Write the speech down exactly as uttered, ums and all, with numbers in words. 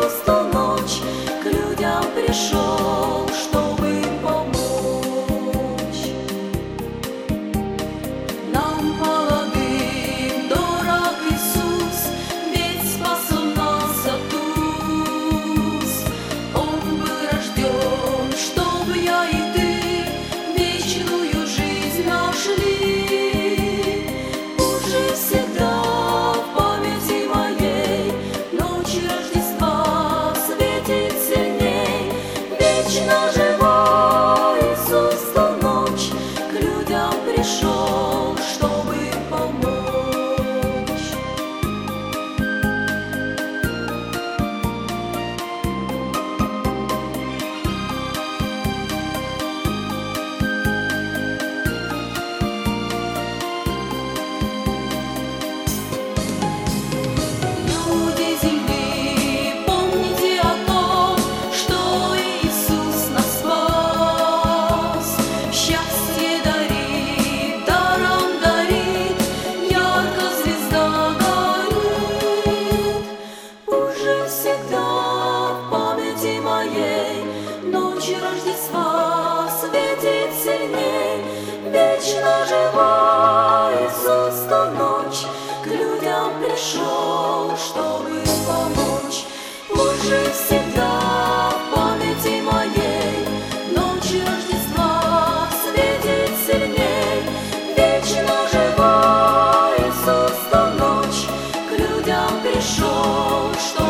Иисус ту ночь к людям пришел, чтобы помочь. Нам молодым дорог Иисус, ведь спас Он нас от уз. Он был рожден, чтоб я и ты вечную жизнь нашли. Уже всегда в памяти моей ночь Рождества светит сильней. Вечно живой Иисус в ту ночь к людям пришел, чтобы помочь. Люди земли, помните о том, что Иисус нас спас. Счастье дарит, даром дарит, ярко звезда горит. Уже всегда в памяти моей ночь Рождества светит сильней. Вечно живой Иисус в ту ночь к людям пришел, чтобы помочь. Уже всегда в памяти моей ночь Рождества светит сильней. Вечно живой Иисус в ту ночь к людям пришел, чтобы